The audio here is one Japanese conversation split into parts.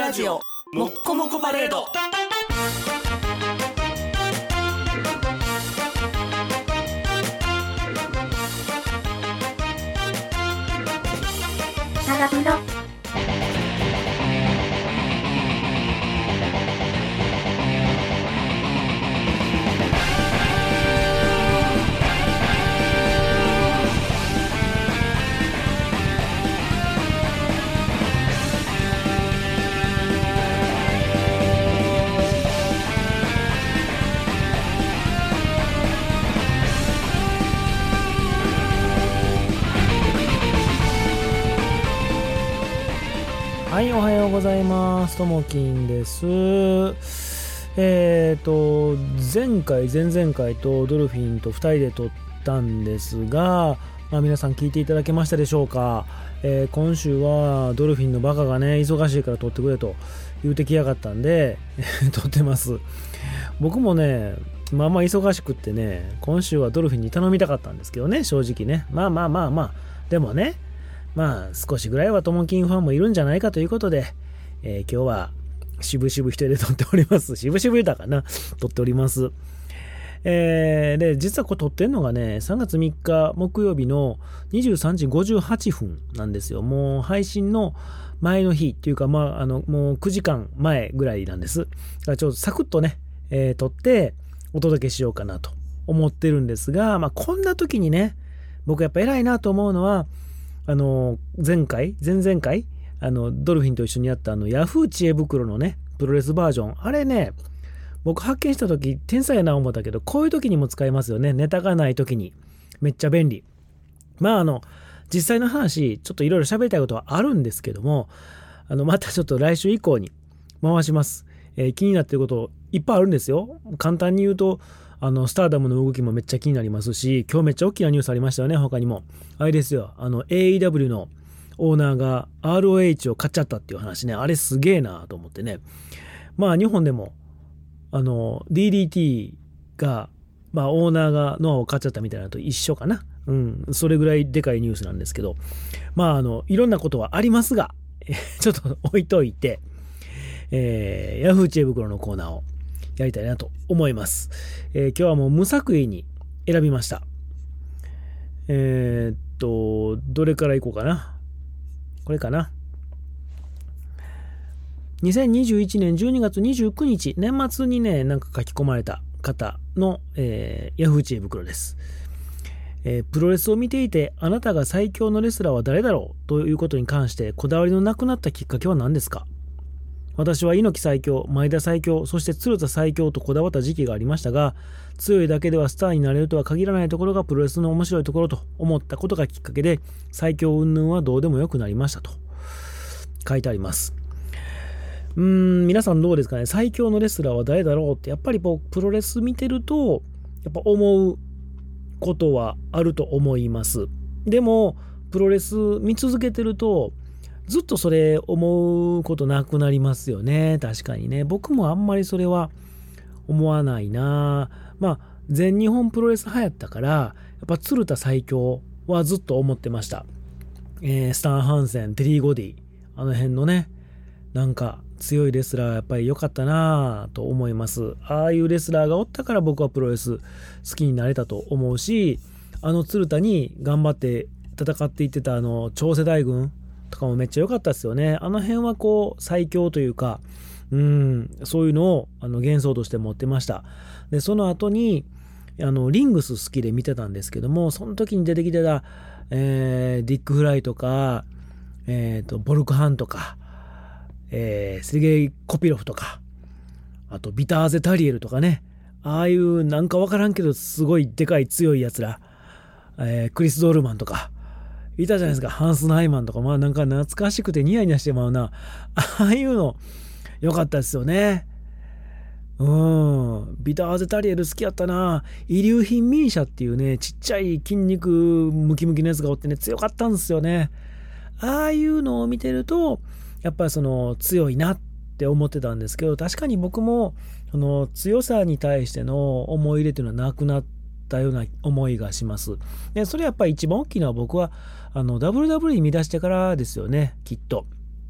ラジオもっこもこパレード。 長風呂。 はい、おはようございます。ともきんです。前回前々回とドルフィンと2人で撮ったんですが、皆さん聞いていただけましたでしょうか。今週はドルフィンのバカがね忙しいから撮ってくれと言うてきやがったんで撮ってます。僕もね忙しくってね、今週はドルフィンに頼みたかったんですけどね、正直ね。でもね、少しぐらいはともきんファンもいるんじゃないかということで、今日は渋々一人で撮っております。渋々だかな、撮っております。で実はこれ撮ってんのがね3月3日木曜日の23時58分なんですよ。もう配信の前の日っていうかもう9時間前ぐらいなんです。だからちょっとサクッとね、撮ってお届けしようかなと思ってるんですが、こんな時にね僕やっぱ偉いなと思うのは、前々回ドルフィンと一緒にやったヤフー知恵袋のねプロレスバージョン、あれね僕発見した時天才やな思ったけど、こういう時にも使えますよね。ネタがない時にめっちゃ便利。実際の話ちょっといろいろ喋りたいことはあるんですけども、またちょっと来週以降に回します。気になってることいっぱいあるんですよ。簡単に言うとスターダムの動きもめっちゃ気になりますし、今日めっちゃ大きなニュースありましたよね。他にもあれですよ、AEW のオーナーが ROH を買っちゃったっていう話ね。あれすげえなと思ってね。日本でもDDT がオーナーがノアを買っちゃったみたいなのと一緒かな。それぐらいでかいニュースなんですけど、いろんなことはありますがちょっと置いといて、ヤフー知恵袋のコーナーをやりたいなと思います。今日はもう無作為に選びました。どれからいこうかな。これかな。2021年12月29日年末にね書き込まれた方の、ヤフー知恵袋です。プロレスを見ていてあなたが最強のレスラーは誰だろうということに関してこだわりのなくなったきっかけは何ですか。私は猪木最強、前田最強、そして鶴田最強とこだわった時期がありましたが、強いだけではスターになれるとは限らないところがプロレスの面白いところと思ったことがきっかけで、最強云々はどうでもよくなりましたと書いてあります。皆さんどうですかね。最強のレスラーは誰だろうってやっぱりプロレス見てるとやっぱ思うことはあると思います。でもプロレス見続けてるとずっとそれ思うことなくなりますよね。確かにね。僕もあんまりそれは思わないな。全日本プロレス流行ったからやっぱ鶴田最強はずっと思ってました。スタン・ハンセン、テリー・ゴディ、あの辺のね強いレスラーやっぱり良かったなと思います。ああいうレスラーがおったから僕はプロレス好きになれたと思うし、鶴田に頑張って戦っていってた超世代軍とかもめっちゃ良かったですよね。あの辺は最強というか、そういうのを幻想として持ってました。でその後にリングス好きで見てたんですけども、その時に出てきてた、ディック・フライとか、ボルクハンとか、セルゲイ・コピロフとか、あとビターゼ・タリエルとかね、ああいう分からんけどすごいでかい強いやつら、クリス・ドールマンとかいたじゃないですか。ハンス・ナイマンとか、懐かしくてニヤニヤしてまうな。ああいうの良かったですよね。ビターゼ・タリエル好きやったな。遺留品ミーシャっていうねちっちゃい筋肉ムキムキのやつがおってね強かったんですよね。ああいうのを見てるとやっぱり強いなって思ってたんですけど、確かに僕も強さに対しての思い入れというのはなくなったような思いがします。でそれやっぱり一番大きいのは僕はWWE見出してからですよね、きっと。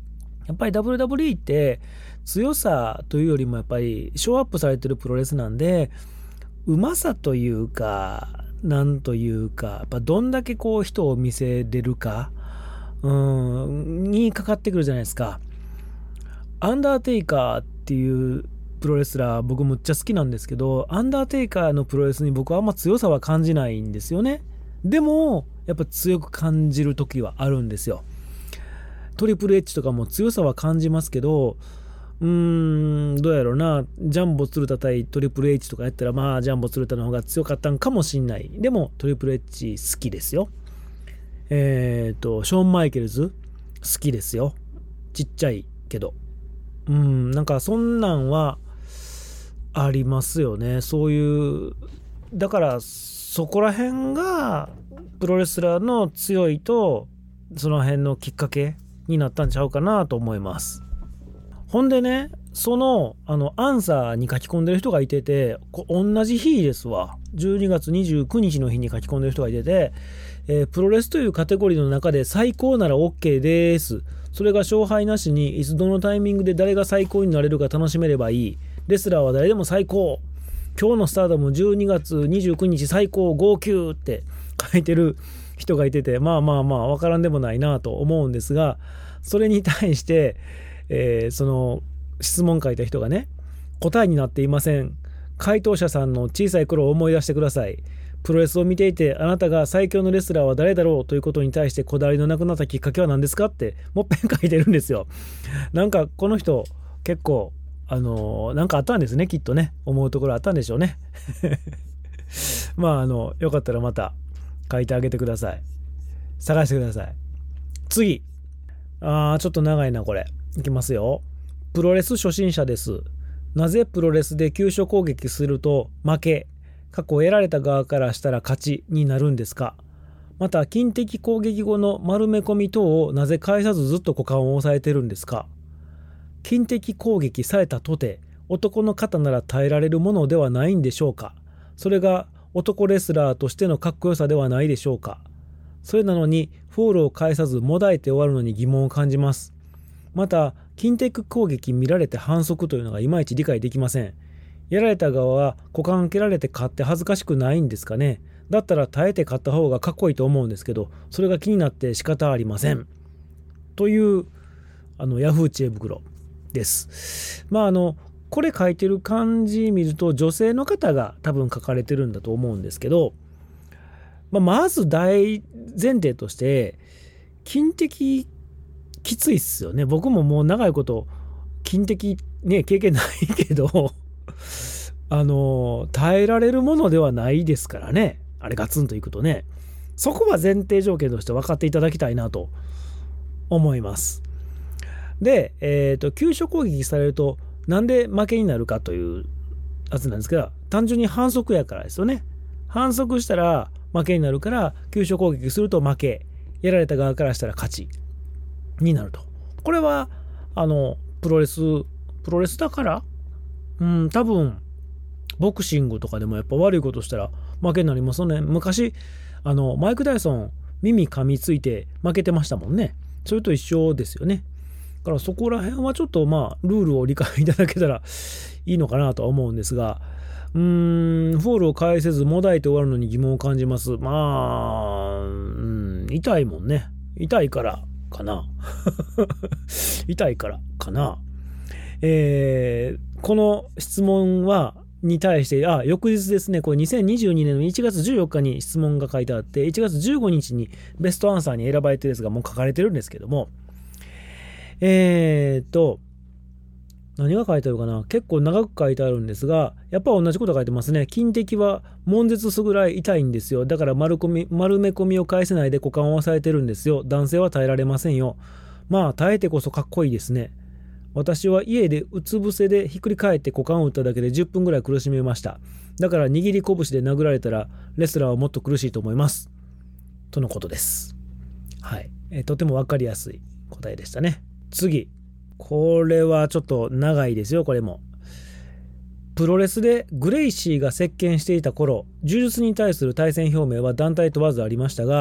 やっぱり WWE って強さというよりもやっぱりショーアップされてるプロレスなんで、うまさというかなんというか、やっぱどんだけこう人を見せれるかにかかってくるじゃないですか。アンダーテイカーっていうプロレスラー僕むっちゃ好きなんですけど、アンダーテイカーのプロレスに僕はあんま強さは感じないんですよね。でもやっぱ強く感じる時はあるんですよ。トリプル H とかも強さは感じますけど、どうやろうな、ジャンボ鶴田対トリプル H とかやったら、まあジャンボ鶴田の方が強かったんかもしんない。でもトリプル H 好きですよ。ショーン・マイケルズ好きですよ。ちっちゃいけど、なんかそんなんはありますよね。そういう、だからそこら辺がプロレスラーの強いとその辺のきっかけになったんちゃうかなと思います。ほんでね、そのアンサーに書き込んでる人がいてて、同じ日ですわ、12月29日の日に書き込んでる人がいてて、プロレスというカテゴリーの中で最高なら OK です。それが勝敗なしにいつどのタイミングで誰が最高になれるか楽しめればいい。レスラーは誰でも最高。今日のスターダム12月29日最高号泣って書いてる人がいてて、まあ分からんでもないなと思うんですが、それに対して、その質問書いた人がね、答えになっていません。回答者さんの小さい頃を思い出してください。プロレスを見ていてあなたが最強のレスラーは誰だろうということに対してこだわりのなくなったきっかけは何ですかってもっぺん書いてるんですよ。なんかこの人結構なんかあったんですね、きっとね。思うところあったんでしょうね。まあよかったらまた書いてあげてください。探してください。次、ちょっと長いなこれ。いきますよ。プロレス初心者です。なぜプロレスで急所攻撃すると負け、過去得られた側からしたら勝ちになるんですか？また近敵攻撃後の丸め込み等をなぜ返さずずっと股間を抑えてるんですか？近敵攻撃されたとて男の方なら耐えられるものではないんでしょうか？それが男レスラーとしてのかっこよさではないでしょうか？それなのにフォールを返さずもだえて終わるのに疑問を感じます。また近敵攻撃見られて反則というのがいまいち理解できません。やられた側は股間蹴られて勝って恥ずかしくないんですかね。だったら耐えて勝った方がかっこいいと思うんですけど、それが気になって仕方ありません。というヤフー知恵袋です。これ書いてる感じ見ると女性の方が多分書かれてるんだと思うんですけど、まず大前提として近敵きついっすよね。僕ももう長いこと近敵ね経験ないけど耐えられるものではないですからね。あれガツンといくとね、そこは前提条件として分かっていただきたいなと思います。で、急所攻撃されるとなんで負けになるかというやつなんですけど、単純に反則やからですよね。反則したら負けになるから、急所攻撃すると負け、やられた側からしたら勝ちになると。これはプロレスだから、多分ボクシングとかでもやっぱ悪いことしたら負けになりますよね。昔マイク・ダイソン耳噛みついて負けてましたもんね。それと一緒ですよね。だからそこら辺はちょっとルールを理解いただけたらいいのかなとは思うんですが、フォールを返せずもだえて終わるのに疑問を感じます。痛いもんね。痛いからかな痛いからかな。この質問に対して翌日ですね、これ2022年の1月14日に質問が書いてあって、1月15日にベストアンサーに選ばれてるやつがもう書かれてるんですけども、何が書いてあるかな。結構長く書いてあるんですが、やっぱ同じこと書いてますね。近敵は悶絶するぐらい痛いんですよ。だから丸め込みを返せないで股間を押さえてるんですよ。男性は耐えられませんよ。耐えてこそかっこいいですね。私は家でうつ伏せでひっくり返って股間を打っただけで10分ぐらい苦しめました。だから握り拳で殴られたらレスラーはもっと苦しいと思います。とのことです。はい。とてもわかりやすい答えでしたね。次。これはちょっと長いですよ。これもプロレスでグレイシーが席巻していた頃、柔術に対する対戦表明は団体問わずありましたが、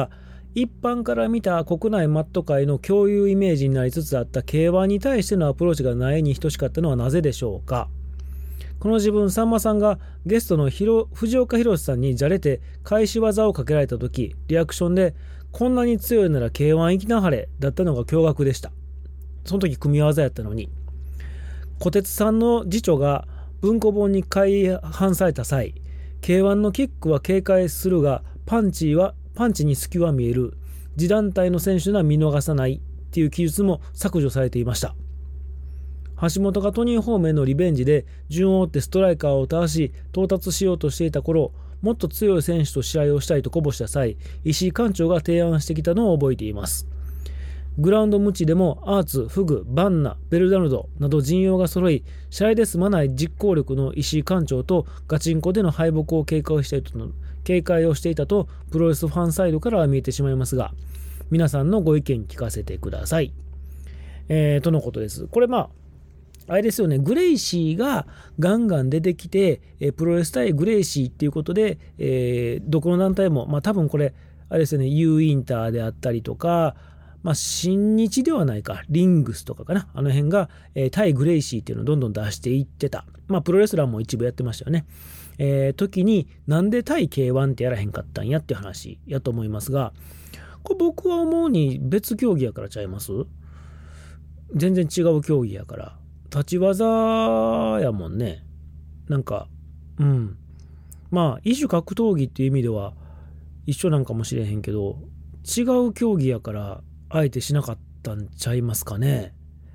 一般から見た国内マット界の共有イメージになりつつあった K1 に対してのアプローチがないに等しかったのはなぜでしょうか。この自分、さんまさんがゲストの藤岡弘さんにじゃれて返し技をかけられた時、リアクションでこんなに強いなら K1 行きなはれだったのが驚愕でした。その時組み技やったのに。小鉄さんの次女が文庫本に改版された際、K1 のキックは警戒するがパンチに隙は見える、次団体の選手なら見逃さないっていう記述も削除されていました。橋本がトニー方面のリベンジで順を追ってストライカーを倒し到達しようとしていた頃、もっと強い選手と試合をしたいとこぼした際、石井館長が提案してきたのを覚えています。グラウンド無知でもアーツ、フグ、バンナ、ベルダルドなど陣容が揃い、試合で済まない実行力の石井館長とガチンコでの敗北を警戒をしていたとプロレスファンサイドからは見えてしまいますが、皆さんのご意見聞かせてください。とのことです。これあれですよね、グレイシーがガンガン出てきて、プロレス対グレイシーっていうことで、どこの団体も、多分これ、あれですよね、U インターであったりとか、新日ではないか、リングスとかかな、あの辺が、対グレイシーっていうのをどんどん出していってた。プロレスラーも一部やってましたよね。時に、なんで対 K1 ってやらへんかったんやっていう話やと思いますが、これ僕は思うに別競技やからちゃいます？全然違う競技やから。立ち技やもんね。異種格闘技っていう意味では一緒なんかもしれへんけど、違う競技やからあえてしなかったんちゃいますかね。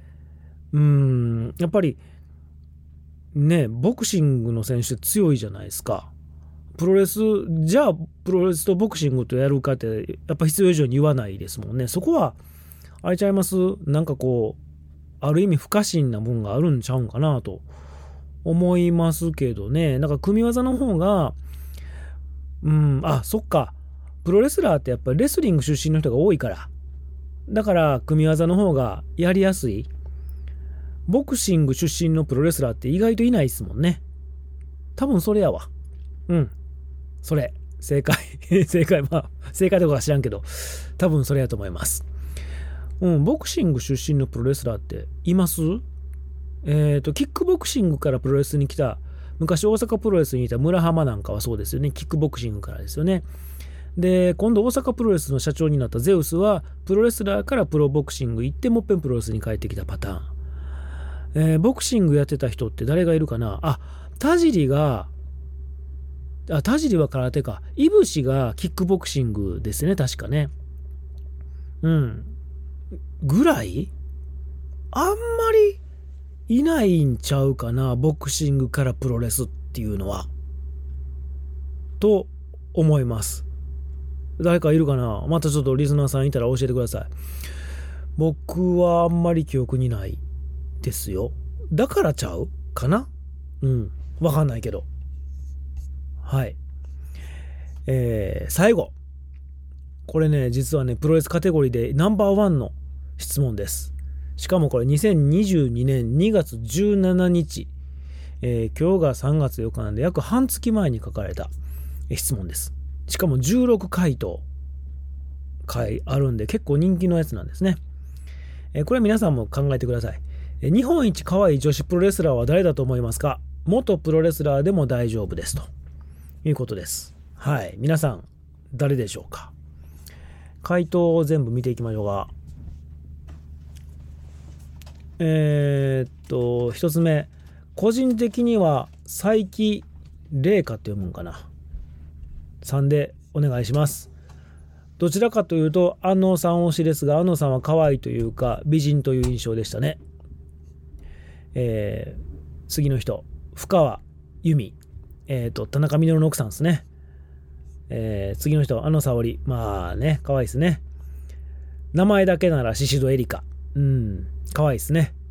やっぱりね、ボクシングの選手強いじゃないですか。プロレスとボクシングとやるかってやっぱ必要以上に言わないですもんね。そこはあれちゃいます？ある意味不可侵な分があるんちゃうんかなと思いますけどね。組み技の方がそっか、プロレスラーってやっぱりレスリング出身の人が多いから、だから組み技の方がやりやすい。ボクシング出身のプロレスラーって意外といないですもんね。多分それやわ。それ正解正解どこか知らんけど、多分それやと思います。ボクシング出身のプロレスラーっています？キックボクシングからプロレスに来た、昔大阪プロレスにいた村浜なんかはそうですよね。キックボクシングからですよね。で、今度大阪プロレスの社長になったゼウスはプロレスラーからプロボクシング行ってもっぺんプロレスに帰ってきたパターン。ボクシングやってた人って誰がいるかな。田尻は空手か。いぶしがキックボクシングですね、確かね。ぐらいあんまりいないんちゃうかな、ボクシングからプロレスっていうのはと思います。誰かいるかな。またちょっとリスナーさんいたら教えてください。僕はあんまり記憶にないですよ。だからちゃうかな。わかんないけど。はい。最後、これね、実はね、プロレスカテゴリーでナンバーワンの質問です。しかもこれ2022年2月17日、今日が3月4日なんで約半月前に書かれた質問です。しかも16回答あるんで結構人気のやつなんですね。これ皆さんも考えてください。日本一可愛い女子プロレスラーは誰だと思いますか？元プロレスラーでも大丈夫ですということです。はい、皆さん誰でしょうか？回答を全部見ていきましょうか。一つ目、個人的には佐伯玲香って読むんかな。3でお願いします。どちらかというと安納さん推しですが、安納さんは可愛いというか美人という印象でしたね。次の人、深川由美、田中稔の奥さんですね。次の人、安野沙織、可愛いですね。名前だけなら宍戸エリカ、可愛いですね。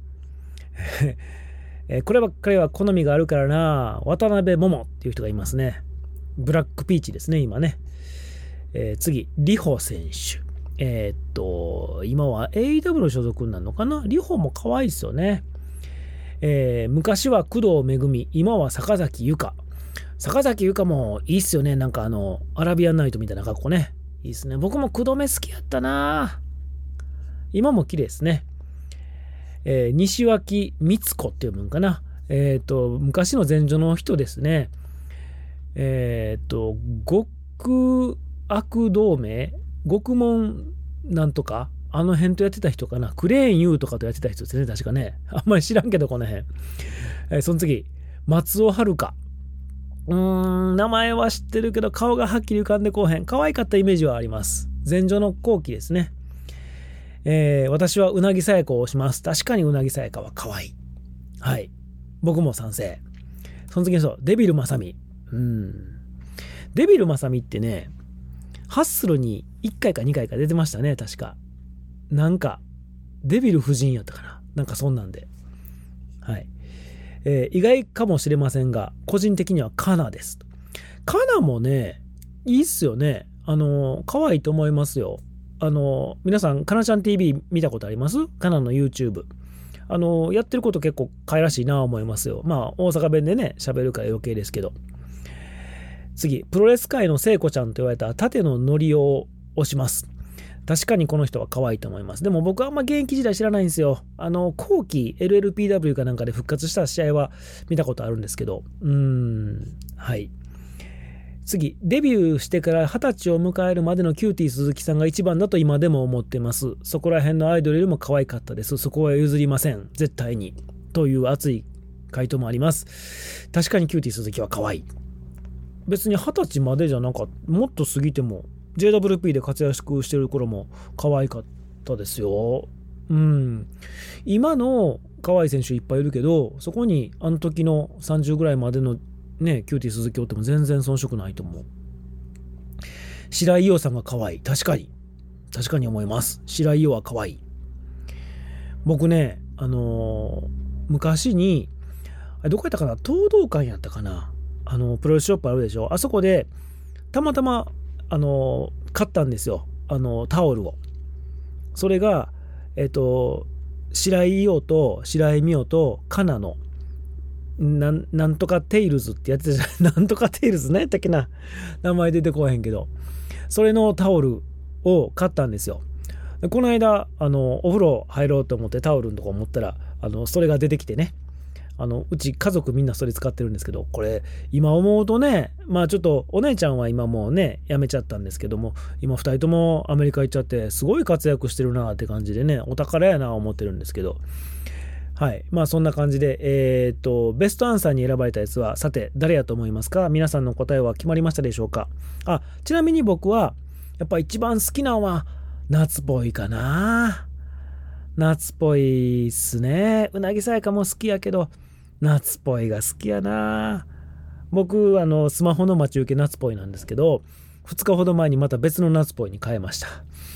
こればっかりは好みがあるからな。渡辺桃っていう人がいますね。ブラックピーチですね、今ね。次、里穂選手。今は AEW 所属なのかな。里穂も可愛いですよね。昔は工藤めぐみ、今は坂崎由香。坂崎由香もいいっすよね。アラビアンナイトみたいな格好ね。 いですね。僕も九度目好きやったな。今も綺麗ですね。西脇光子って読むんかな。昔の前女の人ですね。極悪同盟、極門なんとか、あの辺とやってた人かな。クレーン U とかとやってた人ですね、確かね。あんまり知らんけど、この辺。その次、松尾遥。名前は知ってるけど、顔がはっきり浮かんでこうへん。可愛かったイメージはあります。前女の後期ですね。私はうなぎさやかを推します。確かにうなぎさやかは可愛い。はい。僕も賛成。その次にデビルまさみ。デビルまさみってね、ハッスルに1回か2回か出てましたね、確か。なんか、デビル夫人やったかな。なんかそんなんで。はい。意外かもしれませんが、個人的にはカナです。カナもね、いいっすよね。可愛いと思いますよ。皆さん、カナちゃん TV 見たことあります？カナの YouTube。やってること結構可愛らしいな思いますよ。まあ、大阪弁でね、喋るから余計ですけど。次、プロレス界の聖子ちゃんと言われた舘野典夫を推します。確かにこの人は可愛いと思います。でも僕はあんま現役時代知らないんですよ。後期 LLPW かなんかで復活した試合は見たことあるんですけど。はい。次、デビューしてから20歳を迎えるまでのキューティー鈴木さんが一番だと今でも思ってます。そこら辺のアイドルよりも可愛かったです。そこは譲りません。絶対に。という熱い回答もあります。確かにキューティー鈴木は可愛い。別に20歳までじゃなかった。もっと過ぎても JWP で活躍してる頃も可愛かったですよ。今の可愛い選手いっぱいいるけど、そこにあの時の30ぐらいまでのね、キューティー鈴木おっても全然遜色ないと思う。白井伊代さんが可愛い。確かに思います。白井伊代は可愛い。僕ね、昔にどこやったかな、東道館やったかな、プロレスショップあるでしょ。あそこでたまたま買ったんですよ、タオルを。それが白井伊代と白井美代とカナのなんとかテイルズってやってたじゃん。なんとかテイルズね、やったっけな、名前出てこへんけど、それのタオルを買ったんですよ。この間お風呂入ろうと思ってタオルのとこ持ったらそれが出てきてね、うち家族みんなそれ使ってるんですけど、これ今思うとね、まあちょっとお姉ちゃんは今もうね辞めちゃったんですけども、今2人ともアメリカ行っちゃってすごい活躍してるなって感じでね、お宝やな思ってるんですけど、はい、まあそんな感じでベストアンサーに選ばれたやつはさて誰やと思いますか？皆さんの答えは決まりましたでしょうか？ちなみに僕はやっぱ一番好きなのは夏っぽいかな。夏っぽいっすね。うなぎさやかも好きやけど夏っぽいが好きやな。僕スマホの待ち受け夏っぽいなんですけど、2日ほど前にまた別の夏っぽいに変えました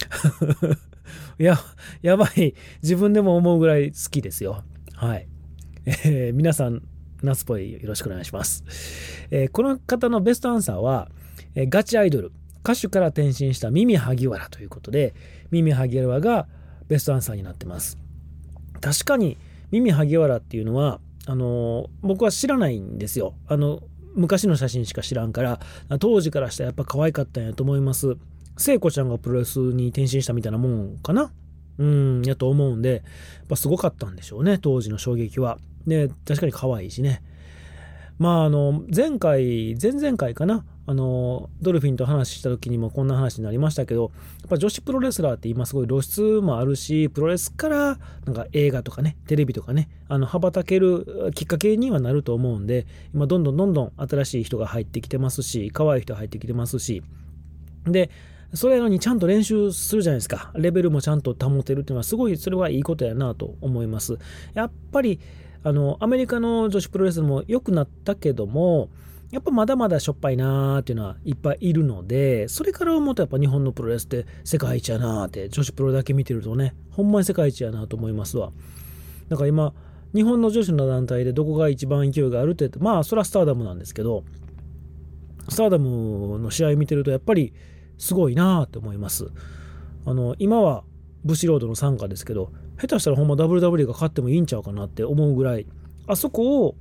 やばい、自分でも思うぐらい好きですよ。はい、皆さん夏っぽいよろしくお願いします。この方のベストアンサーは、ガチアイドル歌手から転身したミミ萩原ということで、ミミ萩原がベストアンサーになってます。確かにミミ萩原っていうのは僕は知らないんですよ。昔の写真しか知らんから、当時からしたらやっぱ可愛かったんやと思います。聖子ちゃんがプロレスに転身したみたいなもんかな、やと思うんで、やっぱすごかったんでしょうね、当時の衝撃は。で確かに可愛いしね。まあ前々回かな、ドルフィンと話した時にもこんな話になりましたけど、やっぱ女子プロレスラーって今すごい露出もあるし、プロレスからなんか映画とかね、テレビとかね、羽ばたけるきっかけにはなると思うんで、今どんどん新しい人が入ってきてますし、可愛い人入ってきてますし、でそれにちゃんと練習するじゃないですか。レベルもちゃんと保てるっていうのはすごい、それはいいことやなと思います。やっぱりアメリカの女子プロレスも良くなったけども、やっぱまだまだしょっぱいなーっていうのはいっぱいいるので、それから思うとやっぱ日本のプロレスって世界一やなーって、女子プロだけ見てるとね、ほんまに世界一やなと思いますわ。だから今日本の女子の団体でどこが一番勢いがあるって、まあそれはスターダムなんですけど、スターダムの試合見てるとやっぱりすごいなーって思います。今はブシロードの傘下ですけど、下手したらほんま WWE が勝ってもいいんちゃうかなって思うぐらい、あそこを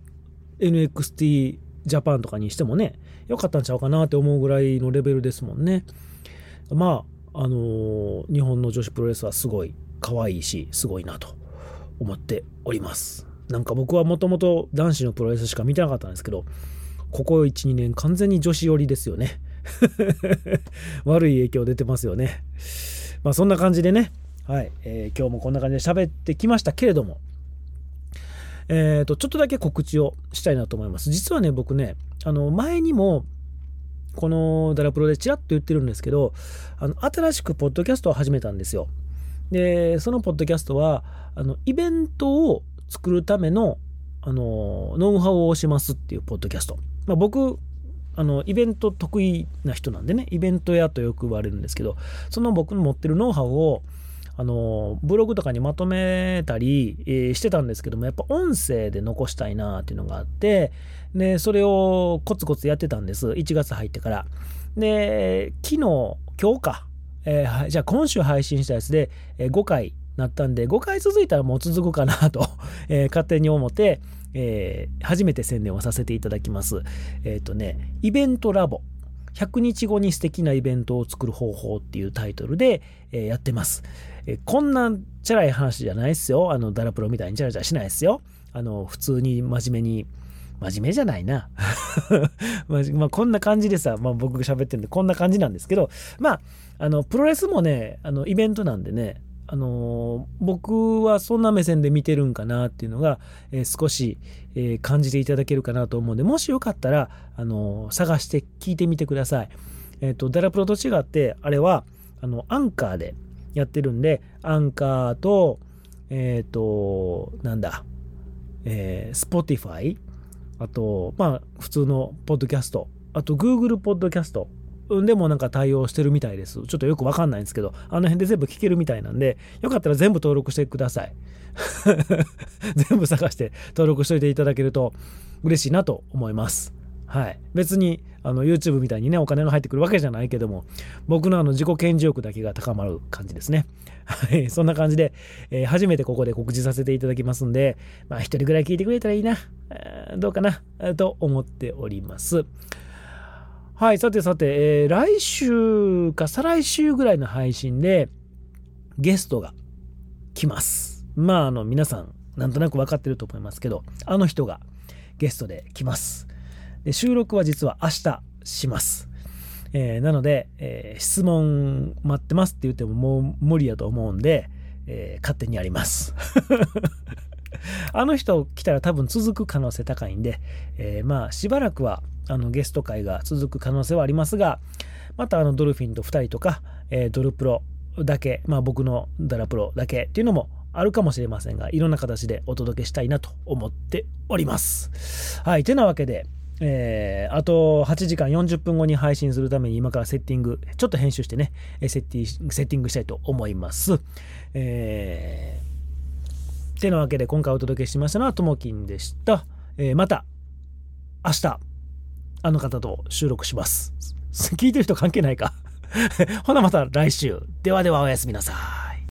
NXT ジャパンとかにしてもね、良かったんちゃうかなって思うぐらいのレベルですもんね。 まあ日本の女子プロレスはすごい可愛いしすごいなと思っております。なんか僕はもともと男子のプロレスしか見てなかったんですけど、ここ 1,2 年完全に女子寄りですよね悪い影響出てますよね。まあそんな感じでね、はい、今日もこんな感じで喋ってきましたけれども、ちょっとだけ告知をしたいなと思います。実はね、僕ね、前にもこのダラプロでちらっと言ってるんですけど、新しくポッドキャストを始めたんですよ。で、そのポッドキャストはイベントを作るためのノウハウをしますっていうポッドキャスト。まあ、僕イベント得意な人なんでね、イベント屋とよく言われるんですけど、その僕の持ってるノウハウをブログとかにまとめたり、してたんですけども、やっぱ音声で残したいなっていうのがあって、でそれをコツコツやってたんです。1月入ってから。で今日か、じゃあ今週配信したやつで、5回なったんで、5回続いたらもう続くかなと、勝手に思って、初めて宣伝をさせていただきます。イベントラボ100日後に素敵なイベントを作る方法っていうタイトルで、やってます。こんなチャラい話じゃないですよ。ダラプロみたいにチャラチャラしないですよ。普通に真面目じゃないなまあこんな感じでさ、僕が喋ってるんでこんな感じなんですけど、プロレスもねイベントなんでね、僕はそんな目線で見てるんかなっていうのが、少し、感じていただけるかなと思うんで、もしよかったら探して聞いてみてください。ダラプロと違ってあれはアンカーでやってるんで、アンカーとSpotify、あと普通のポッドキャスト、あと Google ポッドキャストでもなんか対応してるみたいです。ちょっとよくわかんないんですけど、辺で全部聞けるみたいなんで、よかったら全部登録してください全部探して登録しといていただけると嬉しいなと思います。はい、別にYouTube みたいにねお金が入ってくるわけじゃないけども、僕の自己顕示欲だけが高まる感じですね。はい、そんな感じで、初めてここで告知させていただきますんで、一人ぐらい聞いてくれたらいいな、どうかなと思っております。はい、さて、来週か再来週ぐらいの配信でゲストが来ます。皆さんなんとなく分かってると思いますけど、人がゲストで来ます。で収録は実は明日します。なので、質問待ってますって言ってももう無理やと思うんで、勝手にやります人来たら多分続く可能性高いんで、しばらくはゲスト会が続く可能性はありますが、またドルフィンと2人とか、ドルプロだけ、僕のダラプロだけっていうのもあるかもしれませんが、いろんな形でお届けしたいなと思っております。はい、てなわけで、あと8時間40分後に配信するために今からセッティング、ちょっと編集してね、セッティングしたいと思います。てなわけで今回お届けしましたのはともきんでした。また明日方と収録します。聞いてる人関係ないかほなまた来週。ではではおやすみなさい。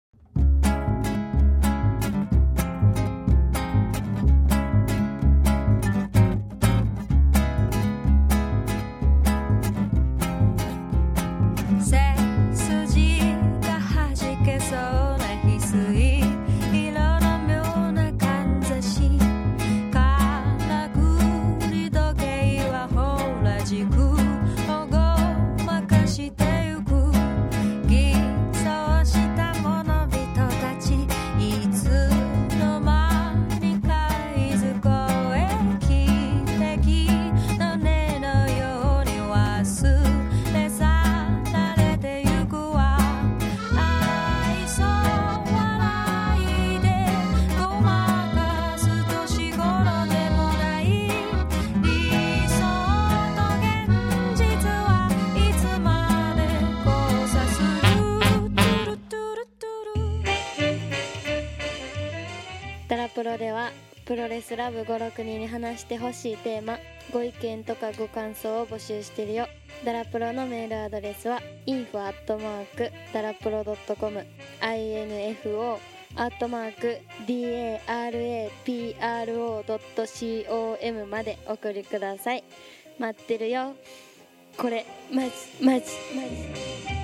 ダラプロではプロレスラブ5、6人に話してほしいテーマ、ご意見とかご感想を募集してるよ。ダラプロのメールアドレスは info@darapro.com info@darapro.com までお送りください。待ってるよ。これマジ